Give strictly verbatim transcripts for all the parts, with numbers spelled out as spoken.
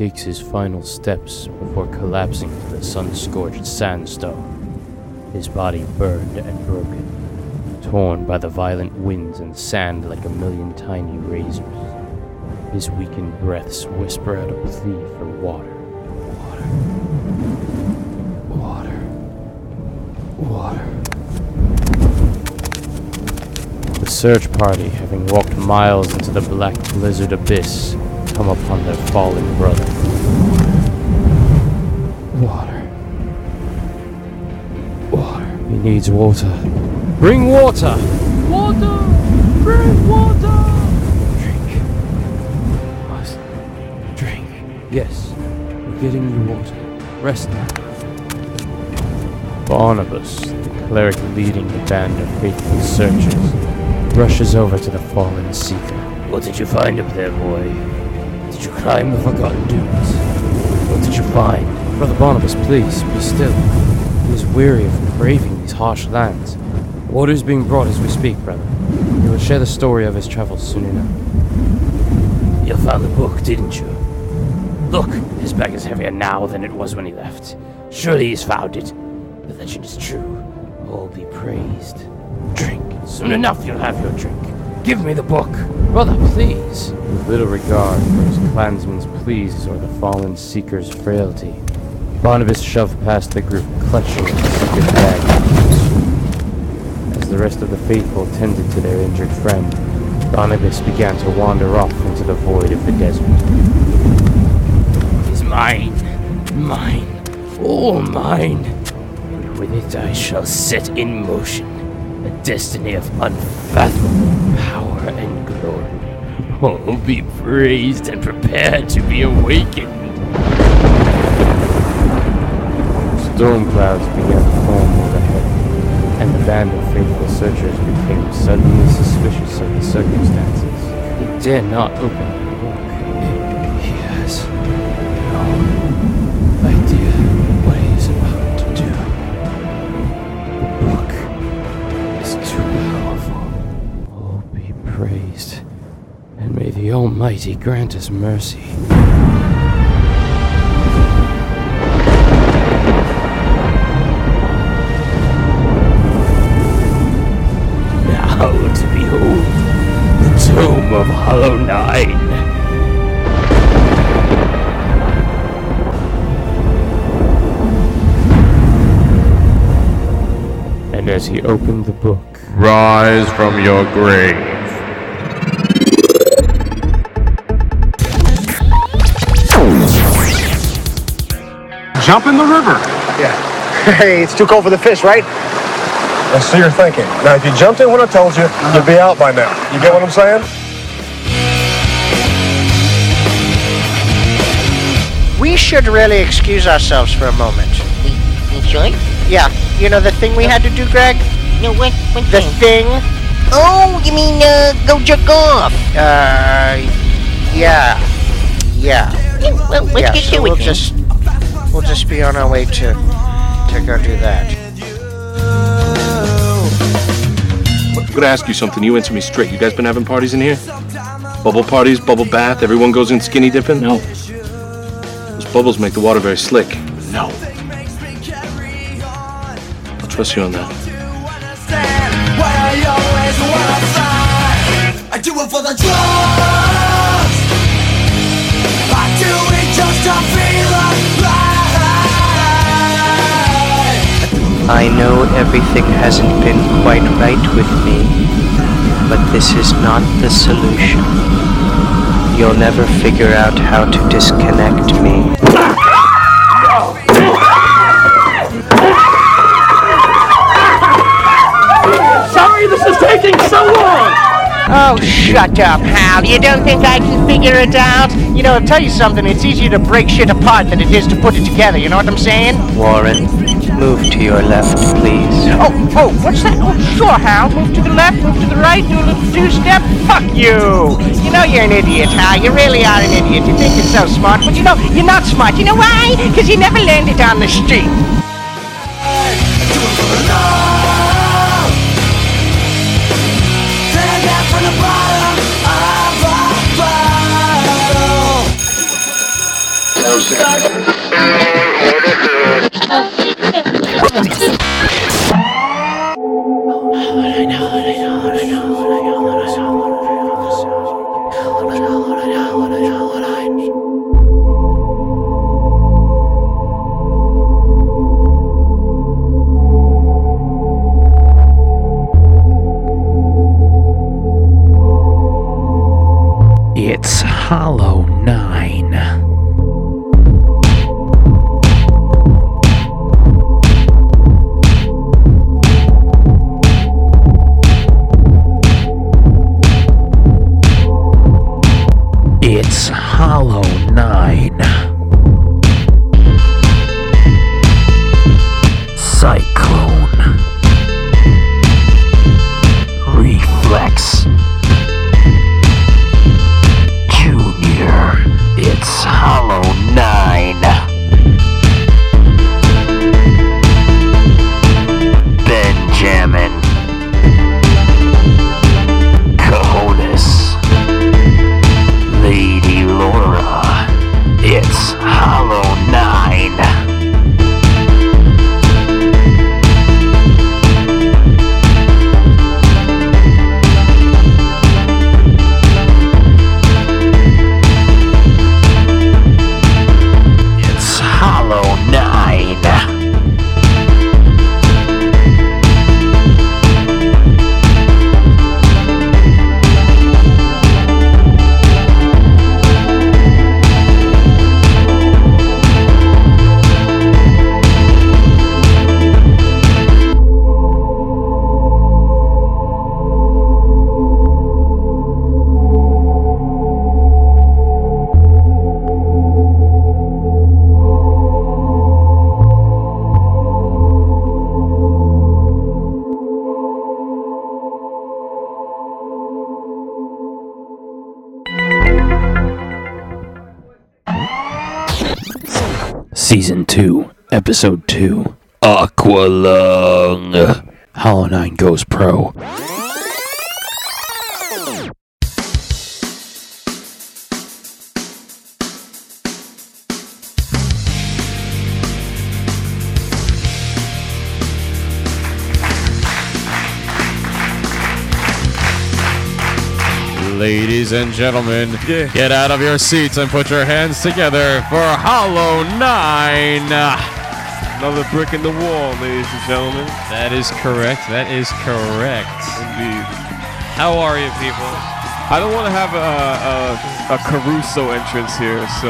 takes his final steps before collapsing to the sun-scorched sandstone, his body burned and broken, torn by the violent winds and sand like a million tiny razors. His weakened breaths whisper out a plea for water. Water. Water. Water. The search party, having walked miles into the black blizzard abyss, come upon their fallen brother. Water. Water. He needs water. Bring water! Water! Bring water! Drink. Must drink. Yes, we're getting you water. Rest now. Barnabas, the cleric leading the band of faithful searchers, rushes over to the fallen seeker. What did you find up there, boy? Did you climb the forgotten dunes? What did you find? Brother Barnabas, please, be still. He is weary of braving these harsh lands. Water is being brought as we speak, brother. He will share the story of his travels soon enough. You found the book, didn't you? Look, his bag is heavier now than it was when he left. Surely he's found it. The legend is true. All be praised. Drink. Soon enough you'll have your drink. Give me the book. Brother, please. With little regard for his clansman's pleas or the fallen seeker's frailty, Barnabas shoved past the group, clutching at the secret bag. As the rest of the faithful tended to their injured friend, Barnabas began to wander off into the void of the desert. It is mine. Mine. All mine. And with it I shall set in motion a destiny of unfathomable power and glory. Oh, be praised and prepared to be awakened. Storm clouds began to form overhead, and the band of faithful searchers became suddenly suspicious of the circumstances. They dare not open the book. He has no idea what he is about to do. The book is too powerful. Oh, be praised, and may the Almighty grant us mercy. Now to behold the Tomb of Hollow Nine. And as he opened the book, rise from your grave. Jump in the river. Yeah. Hey, it's too cold for the fish, right? That's so you're thinking. Now, if you jumped in when I told you, uh-huh. you'd be out by now. You get what I'm saying? We should really excuse ourselves for a moment. We, we should? Yeah. You know the thing we had to do, Greg? No, what, what The thing? thing? Oh, you mean, uh, go jerk off? Uh, yeah. Yeah. Yeah, well, let's yeah, get so to we'll it then. just, we'll just be on our way to, to go do that. I'm gonna ask you something. You answer me straight. You guys been having parties in here? Bubble parties, bubble bath, everyone goes in skinny dipping? no. Those bubbles make the water very slick. No. I'll trust you on that. I do it for the drugs. I do it just to feel alive. I know everything hasn't been quite right with me, but this is not the solution. You'll never figure out how to disconnect me. Sorry this is taking so long! Oh, shut up, Hal. You don't think I can figure it out? You know, I'll tell you something. It's easier to break shit apart than it is to put it together. You know what I'm saying? Warren, move to your left, please. Oh, oh, what's that? Oh, sure, Hal. Move to the left, move to the right, do a little two-step. Fuck you! You know you're an idiot, Hal. You really are an idiot. You think you're so smart, but you know, you're not smart. You know why? Because you never learned it on the street. From the bottom of a bottle. It's Hollow Nine. It's Hollow Nine. Cyclone. Reflex. Junior. It's Hollow Nine. Benjamin. Cojones. Lady Laura. It's Hollow Nine. It's Hollow Nine. Season two, Episode two, Aqualung. Hollow Nine goes pro. Ladies and gentlemen, Yeah. get out of your seats and put your hands together for Hollow Nine. Another brick in the wall, ladies and gentlemen. That is correct. That is correct. Indeed. How are you, people? I don't want to have a, a, a Caruso entrance here, so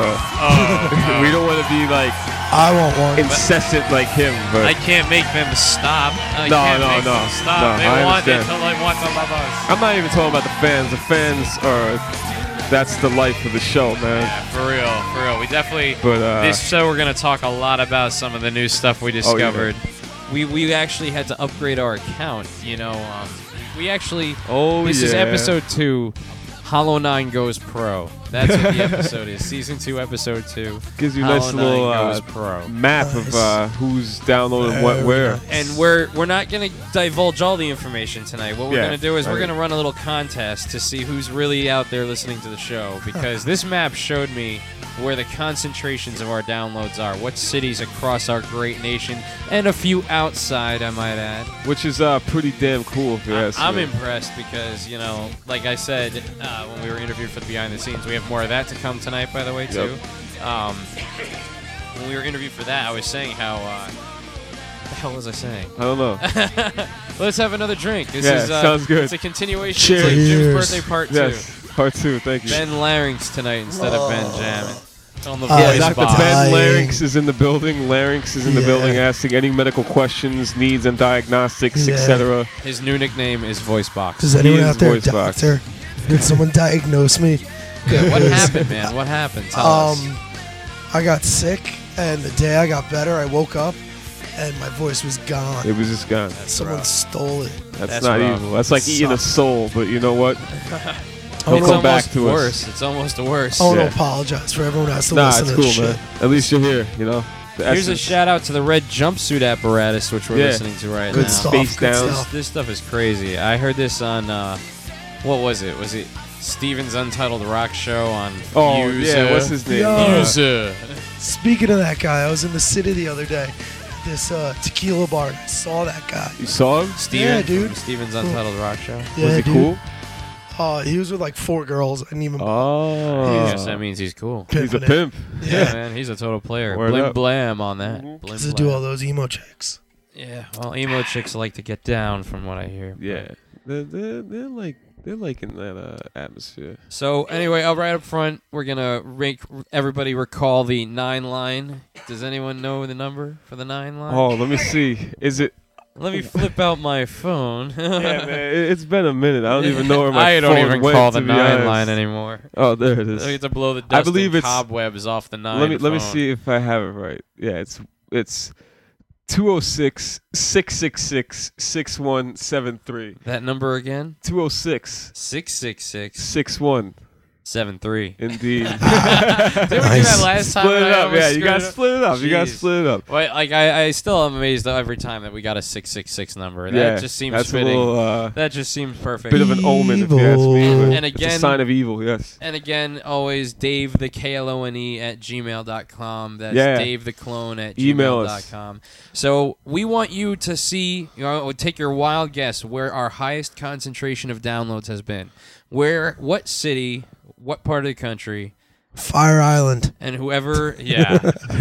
we don't want to be like I want one. incessant like him. But I can't make them stop. I No, can't no, make no, them stop. no, They I want it understand. till they want to love us. I'm not even talking about the fans. The fans are, that's the life of the show, man. Yeah, for real, for real. We definitely, But uh, this show we're going to talk a lot about some of the new stuff we discovered. We we actually had to upgrade our account, you know. Um, we actually, oh this yeah. is episode two, Hollow Nine Goes Pro. That's what the episode is. Season two, episode two. Gives you a Hollow nice Nine little goes uh, pro. map of uh, who's downloading what Very where. nice. And we're we're not gonna divulge all the information tonight. What we're Yeah, gonna do is we're right. gonna run a little contest to see who's really out there listening to the show, because this map showed me where the concentrations of our downloads are, what cities across our great nation, and a few outside, I might add. Which is uh, pretty damn cool if you ask I'm me. impressed because, you know, like I said uh, when we were interviewed for the behind the scenes, we have more of that to come tonight, by the way, too. Yep. Um, when we were interviewed for that, I was saying how. Uh, what the hell was I saying? I don't know. Let's have another drink. This Yeah, is uh, sounds good. It's a continuation. Cheers. It's like Jim's Cheers. birthday part Yes, part two. Thank two. you. Ben Larynx tonight instead of Ben Jammin. On the Yeah, voice Doctor box. Ben Dying. Larynx is in the building. Larynx is in the Yeah. building, asking any medical questions, needs, and diagnostics, Yeah. et cetera. His new nickname is Voice Box. Does anyone is out there, voice box. doctor? Did someone diagnose me? What happened, man? What happened? Tell us. Um, I got sick, and the day I got better, I woke up, and my voice was gone. It was just gone. Someone rough. stole it. That's, That's not rough. evil. That's like eating a Sucks. soul, but you know what? I It's come don't, back almost to us. worse. It's almost worse. I want Yeah. to apologize for everyone who has to Nah, listen it's to cool, this man. shit. At least you're here, you know? The Here's a essence. shout out to the red jumpsuit apparatus, which we're Yeah. listening to right Good now. stuff. Space Good down. stuff. This stuff is crazy. I heard this on, uh, what was it? Was it Steven's Untitled Rock Show on Oh, Fuse. yeah, what's his name? Yo. Fuse. Speaking of that guy, I was in the city the other day. This uh, tequila bar. I saw that guy. You saw him? Steven Yeah, dude. from Steven's Untitled Rock Show. Yeah, Was he dude. cool? Uh, he was with like four girls. I didn't even. Oh. I guess that means he's cool. He's a Pimping it. pimp. Yeah, man, he's a total player. Word Blim up. blam on that. Mhm. Blim To do all blam. those emo chicks. Yeah, well, emo chicks like to get down, from what I hear. Yeah. They're, they're, they're like they're liking that uh, atmosphere. So anyway, uh, right up front, we're gonna make everybody recall the nine line. Does anyone know the number for the nine line? Oh, let me see. Is it? Let me flip out my phone. Yeah, man. it- It's been a minute. I don't even know where my I don't phone even went, call to the be nine honest. line anymore. Oh, there it is. I get to blow the I dust believe and it's cobwebs off the nine. Let me let me phone. see if I have it right. Yeah, it's it's two oh six, six six six, six one seven three. That number again? two oh six, six six six, six one seven three. Indeed. Did we do that last time? Split it and I up. almost Yeah, you screwed gotta it up? split it up. You gotta Jeez. split it up. Wait, like I, I still am amazed every time that we got a six six six number. That Yeah, just seems that's a fitting. little, uh, that just seems perfect. Bit of an omen, if you ask me. Evil. but And it's again- a sign of evil. Yes. And again, always Dave the K L O N E at gmail dot com. That's Yeah. Dave the Clone at Email gmail us. dot com. So we want you to see, you know, take your wild guess where our highest concentration of downloads has been. Where, what city, what part of the country, Fire Island. and whoever, yeah.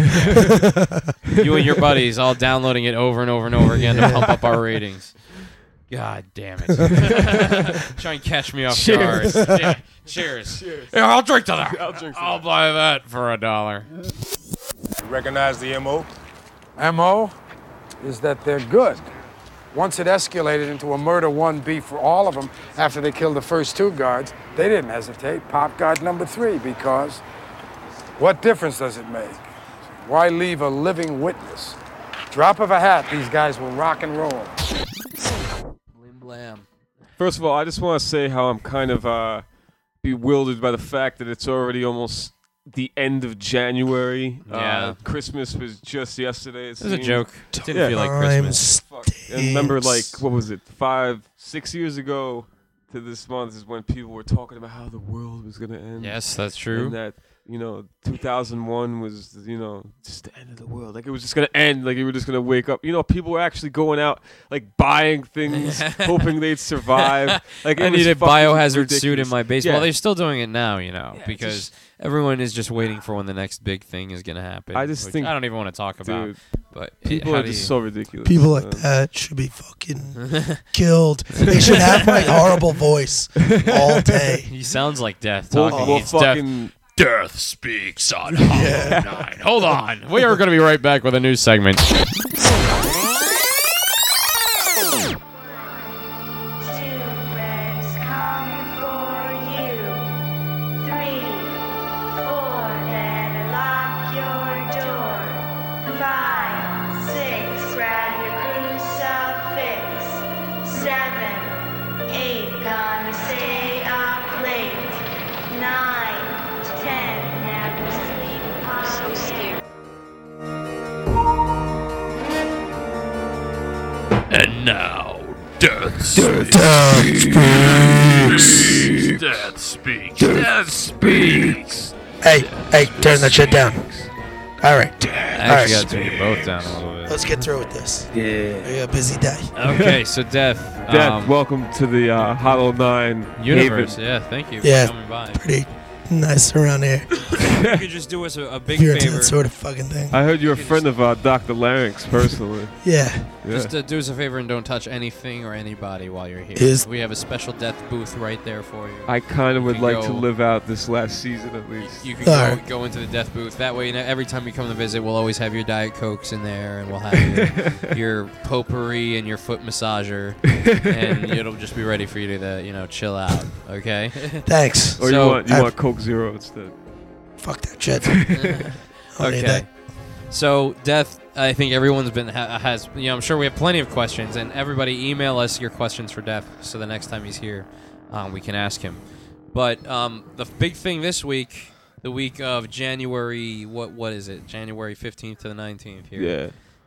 You and your buddies all downloading it over and over and over again to pump up our ratings. God damn it. Try and catch me off Cheers. guard. Yeah, cheers. Cheers. Yeah, I'll drink to that. I'll drink to I'll buy that for a dollar. You recognize the M O? M O is that they're good. Once it escalated into a murder one beef for all of them after they killed the first two guards, they didn't hesitate. Pop guard number three because what difference does it make? Why leave a living witness? Drop of a hat, these guys will rock and roll. Blim blam. First of all, I just want to say how I'm kind of uh, bewildered by the fact that it's already almost the end of January. Yeah. Uh, Christmas was just yesterday. It It was a seems. joke. It didn't Yeah. feel like Time Christmas. Fuck. And remember, like, stinks. what was it, five, six years ago to this month is when people were talking about how the world was going to end. Yes, that's true. And that, you know, two thousand one was, you know, just the end of the world. Like, it was just going to end. Like, you were just going to wake up. You know, people were actually going out, like, buying things, hoping they'd survive. Like, it I was need a fucking biohazard suit in ridiculous. my basement. Yeah. Well, they're still doing it now, you know, Yeah, because just- everyone is just waiting for when the next big thing is going to happen. I just which think- I don't even want to talk about. Dude, But people how are do just you- so ridiculous. People like Uh, that should be fucking killed. They should have my horrible voice all day. He sounds like death We'll, talking. we'll It's death. fucking... Death speaks on Hollow Nine. Hold on. We are going to be right back with a new segment. And now, Death Speaks. Death Speaks. Death Speaks. Hey, hey, turn that shit down. All right. I All actually right. got to turn you both down a little bit. Let's get through with this. Yeah. We got a busy day. Okay, so Death. Death, um, welcome to the uh, Hollow Nine Universe. haven. Yeah, thank you for Yeah, coming by. pretty nice around here. You could just do us a, a big If you're into favor. that sort of fucking thing. I heard you're a friend of uh, Doctor Larynx personally. Yeah. Yeah. Just uh, do us a favor and don't touch anything or anybody while you're here. Is- we have a special death booth right there for you. I kind of You would can like go- to live out this last season at least. You can go, Alright. go into the death booth. That way, you know, every time you come to visit, we'll always have your Diet Cokes in there, and we'll have your, your potpourri and your foot massager, and it'll just be ready for you to, uh, you know, chill out. Okay. Thanks. Or So- you want you I've- want Coke Zero instead. Fuck that shit. I don't need Okay. that. So, Death, I think everyone's been ha- has you know I'm sure we have plenty of questions, and everybody email us your questions for Death, so the next time he's here, um, we can ask him. But um, the big thing this week, the week of January, what what is it? January fifteenth to the nineteenth here. Yeah.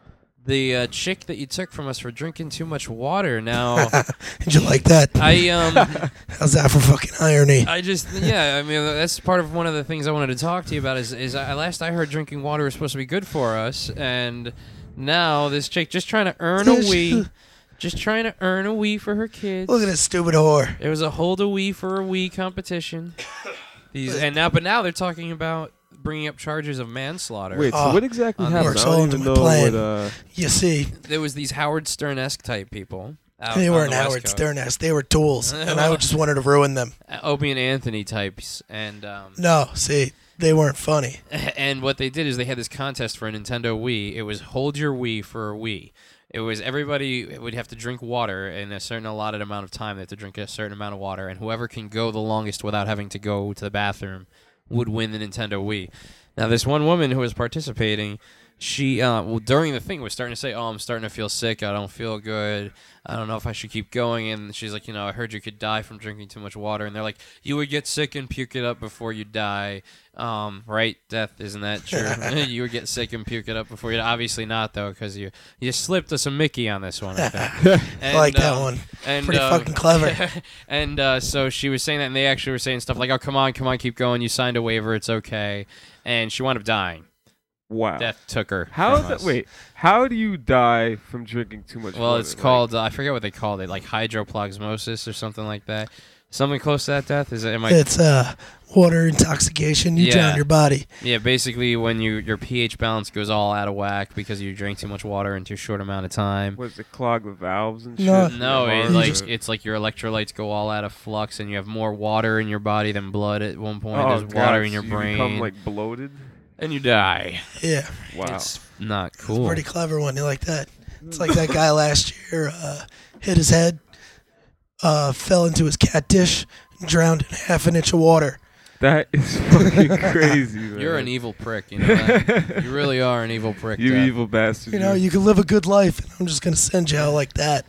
the uh, chick that you took from us for drinking too much water. Now, did you like that? I um, how's that for fucking irony? I just yeah, I mean that's part of one of the things I wanted to talk to you about. Is is I, last I heard drinking water was supposed to be good for us, and now this chick just trying to earn a wee. Just trying to earn a wee for her kids. Look at this stupid whore. It was a hold a wee for a wee competition. These and now, but now they're talking about bringing up charges of manslaughter. Wait, so Oh, what exactly on happened? works I all don't into even my know plan. what. Uh, You see, There was these Howard Stern-esque type people. Out they on weren't the West Howard Coast. Stern-esque. They were tools, and I just wanted to ruin them. Uh, Opie and Anthony types, and um, No, see, they weren't funny. and what they did is they had this contest for a Nintendo Wii. It was hold your Wii for a Wii. It was everybody would have to drink water in a certain allotted amount of time. They have to drink a certain amount of water, and whoever can go the longest without having to go to the bathroom would win the Nintendo Wii. Now, this one woman who was participating, she uh, well during the thing was starting to say, "Oh, I'm starting to feel sick. I don't feel good. I don't know if I should keep going." And she's like, "You know, I heard you could die from drinking too much water." And they're like, "You would get sick and puke it up before you die." Um, right, Death, isn't that true? You would get sick and puke it up before you die. Obviously not, though, because you you slipped us a Mickey on this one. I think. I like that um, one. And, Pretty uh, fucking clever. and uh, so she was saying that, and they actually were saying stuff like, "Oh, come on, come on, keep going. You signed a waiver. It's okay." And she wound up dying. wow. Death took her. How from the, us. wait? How do you die from drinking too much Well, water? it's Like, called uh, I forget what they called it, like hydroplasmosis or something like that. Something close to that, Death? Is it? Am I? It's uh, water intoxication. You Yeah. drown your body. Yeah, basically when you your pH balance goes all out of whack because you drank too much water in too short amount of time. What is it? Clog the valves and No. shit. No, Your it, heart like or- it's like your electrolytes go all out of flux, and you have more water in your body than blood. At one point, Oh, there's God, water in your so brain, You become like bloated. and you die. Yeah, Wow. It's not cool. pretty clever one. You like that? It's like that guy last year uh, hit his head, uh, fell into his cat dish, and drowned in half an inch of water. That is fucking crazy, man. You're an evil prick, you know that? You really are an evil prick. You Dad. evil bastard. You know, you can live a good life, and I'm just gonna send you out like that.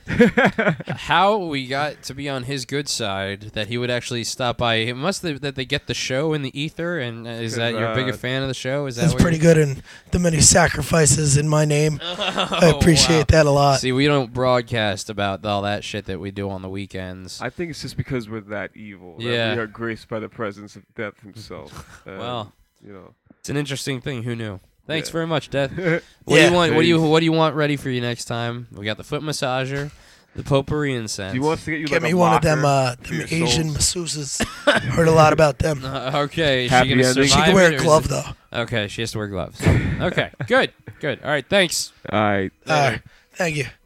How we got to be on his good side, that he would actually stop by. It must have, that they get the show in the ether, and uh, is that you're a bigger uh, fan of the show? Is that That's what pretty you're- good, and the many sacrifices in my name. I Oh, appreciate wow. that a lot. See, we don't broadcast about all that shit that we do on the weekends. I think it's just because we're that evil. That Yeah. we are graced by the presence of death himself. And, Well, you know. it's an interesting thing. Who knew? Thanks Yeah. very much, Death. What Yeah. do you want? What do you Peace. What do you want ready for you next time? We got the foot massager, the potpourri incense. Do you want us to get you Get like me a one of them, locker uh, for them your Asian souls? masseuses. Heard a lot about them. Uh, okay, is Happy she gonna ending. survive She can wear it, a or is glove it- though. Okay, she has to wear gloves. Okay, good, good. All right, thanks. All right. All right, thank you.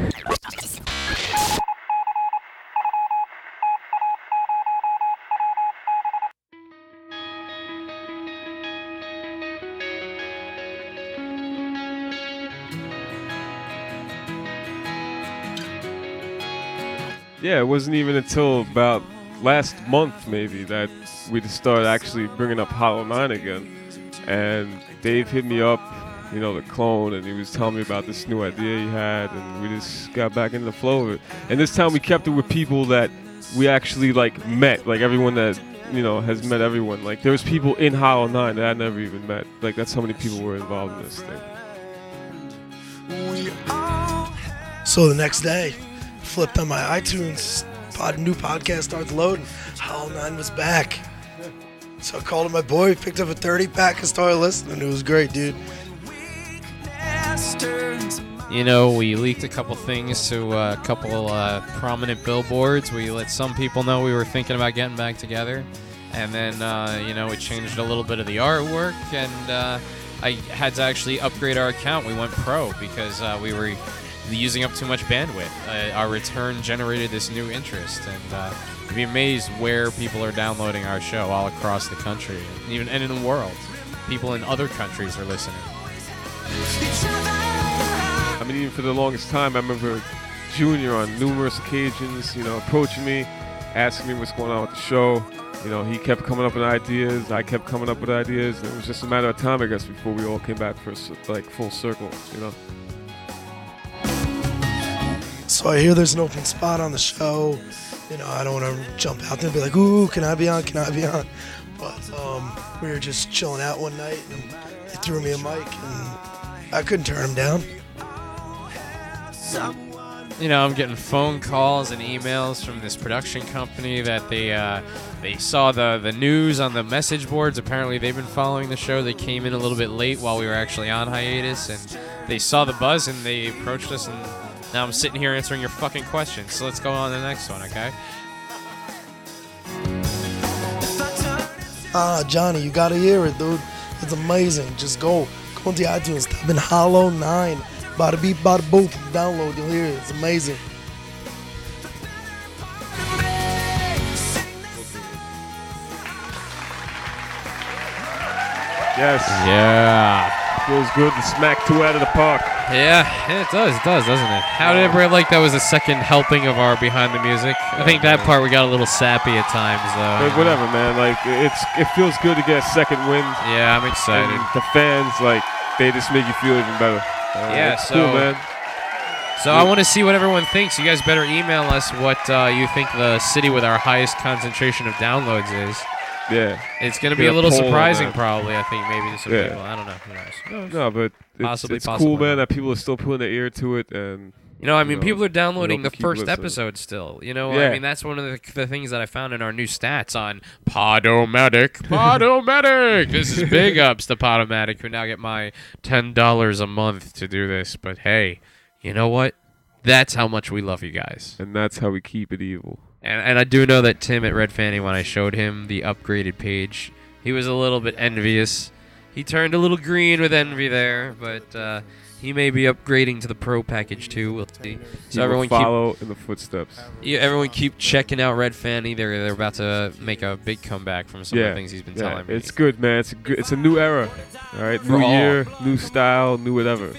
Yeah, it wasn't even until about last month, maybe, that we just started actually bringing up Hollow Nine again. And Dave hit me up, you know, the clone, and he was telling me about this new idea he had, and we just got back into the flow of it. And this time we kept it with people that we actually, like, met, like everyone that, you know, has met everyone. Like, there was people in Hollow Nine that I never even met. Like, that's how many people were involved in this thing. So the next day, flipped on my iTunes, pod, new podcast starts loading. Hollow Nine was back. So I called up my boy, picked up a thirty pack and started listening. It was great, dude. You know, we leaked a couple things to a couple uh, prominent billboards. We let some people know we were thinking about getting back together. And then, uh, you know, we changed a little bit of the artwork. And uh, I had to actually upgrade our account. We went pro because uh, we were using up too much bandwidth. Uh, our return generated this new interest. And uh, you'd be amazed where people are downloading our show all across the country, and even and in the world. People in other countries are listening. I mean, even for the longest time, I remember Junior on numerous occasions, you know, approaching me, asking me what's going on with the show. You know, he kept coming up with ideas, I kept coming up with ideas, and it was just a matter of time, I guess, before we all came back for like full circle, you know. So I hear there's an open spot on the show. You know, I don't want to jump out there and be like, ooh, can I be on? Can I be on? But um, we were just chilling out one night, and they threw me a mic, and I couldn't turn him down. you know, I'm getting phone calls and emails from this production company that they uh, they saw the, the news on the message boards. Apparently, they've been following the show. They came in a little bit late while we were actually on hiatus, and they saw the buzz, and they approached us, and now I'm sitting here answering your fucking questions. So let's go on to the next one, okay? Ah, Johnny, you gotta hear it, dude. It's amazing. Just go. Go into iTunes. Type in Hollow nine. Bada beep, bada boop. Download. You'll hear it. It's amazing. Yes. Yeah. Feels good to smack two out of the park. Yeah, it does, it does, doesn't it? How did everybody like that was a second helping of our behind the music? I think that part we got a little sappy at times, though. But whatever, man. Like it's it feels good to get a second win. Yeah, I'm excited. And the fans, like, they just make you feel even better. Uh, Yeah, it's so- cool, man. So I want to see what everyone thinks. You guys better email us what uh, you think the city with our highest concentration of downloads is. Yeah. It's going to Get be a a little poll on surprising, that. probably, I think, maybe to some Yeah. people. I don't know. Who knows? No, but it's, Possibly, it's possibly cool, man, not. that people are still putting their ear to it. And You know, I mean, know, people are we downloading the hope to keep first listening. episode still. You know, I Yeah. mean, that's one of the, the things that I found in our new stats on Podomatic. Podomatic! This is big ups to Podomatic, who now get my ten dollars a month to do this. But hey, you know what? That's how much we love you guys. And that's how we keep it evil. And, and I do know that Tim at Red Fanny, when I showed him the upgraded page, he was a little bit envious. He turned a little green with envy there, but uh, he may be upgrading to the Pro package too. We'll see. He So will everyone follow keep, in the footsteps. yeah, everyone keep checking out Red Fanny. They're they're about to make a big comeback from some yeah, of the things he's been yeah, telling me. It's good, man. It's a good, it's a new era. All right, For new all. year, new style, new whatever.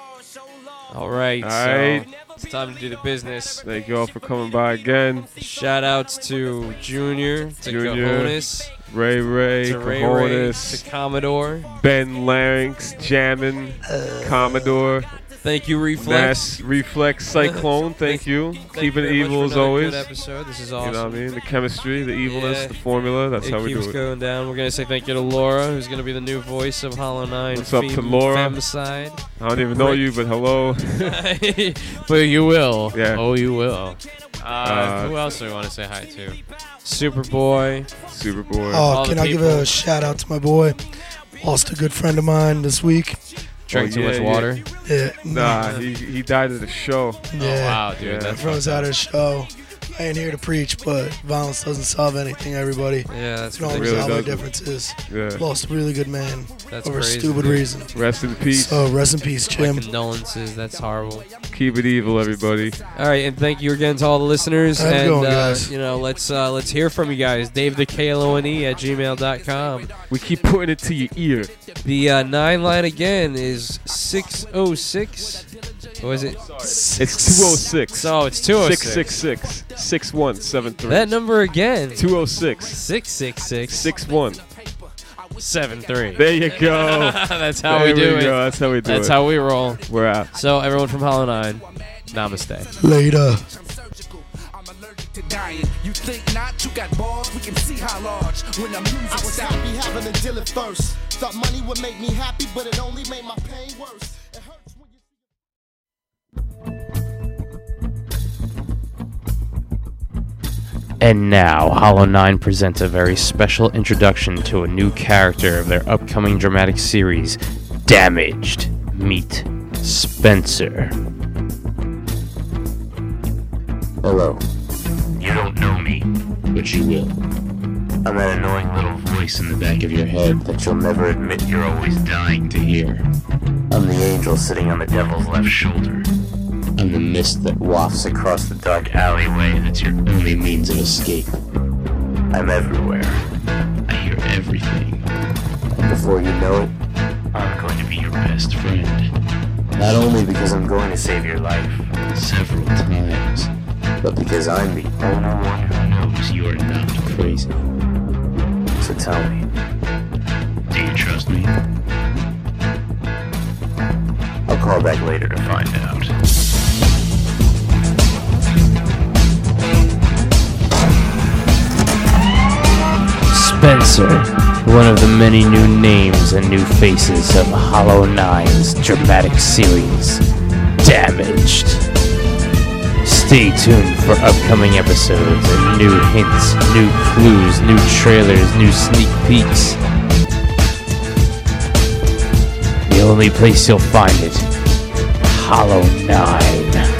All right, All so right. it's time to do the business. Thank you all for coming by again. Shout outs to Junior, to Junior, Cojones, Ray Ray, to Ray Ray, Cojones, to Commodore. Ben Larynx, Jammin, Commodore. Thank you, Reflex. Mass Reflex Cyclone, thank you. Thank Keeping you it very much evil for as another always. good episode. This is You know what I awesome. mean? The chemistry, the evilness, Yeah. the formula. That's it how we keeps do it. going down. We're gonna say thank you to Laura, who's gonna be the new voice of Hollow Nine. What's up to Fem- Laura? Femicide. I don't even know Rick. you, but hello. But you will. Yeah. Oh, you will. Uh, Uh, who else do we want to say hi to? Superboy. Superboy. Oh, All can the I give people. a shout out to my boy? Lost a good friend of mine this week. Drank Oh, too yeah, much yeah. water. Yeah. Nah, he, he died at the show. Yeah. Oh, wow, dude. Yeah. That's Everyone's fucked out up. of the show. I ain't here to preach, but violence doesn't solve anything, everybody. Yeah, that's You know, ridiculous. really resolve our doesn't. differences. Yeah. Lost a really good man That's over crazy, a stupid dude. reason. Rest in peace. So rest in peace, My Jim. condolences. That's horrible. Keep it evil, everybody. All right, and thank you again to all the listeners. How's it and going, uh, guys? you know, let's uh, let's hear from you guys. Dave the K L O N E at gmail dot com. We keep putting it to your ear. The uh, nine line again is six oh six. What is it? It's two oh six. So it's two oh six. six six six, six one seven three. That number again. two oh six. six six six. six one. seven three. There you go. That's how There we do we it. go. That's how we do That's it. how we roll. We're out. So everyone from Hollow Nine, namaste. Later. Dying. You think not? You got balls? We can see how large. When the music I was stop. happy having to deal it first. Thought money would make me happy, but it only made my pain worse. It hurts when you And now, Hollow nine presents a very special introduction to a new character of their upcoming dramatic series, Damaged. Meet Spencer. Hello. You don't know me, but you will. I'm that annoying little voice in the back of your head that you'll never admit you're always dying to hear. I'm the angel sitting on the devil's left shoulder. I'm the mist that wafts across the dark alleyway that's your only means of escape. I'm everywhere. I hear everything. And before you know it, I'm going to be your best friend. Not only because I'm going to save your life several times, but because I'm the only one who knows you're not crazy. So tell me, do you trust me? I'll call back later to find out. Spencer, one of the many new names and new faces of Hollow nine's dramatic series, damaged. Stay tuned for upcoming episodes and new hints, new clues, new trailers, new sneak peeks. The only place you'll find it, Hollow nine.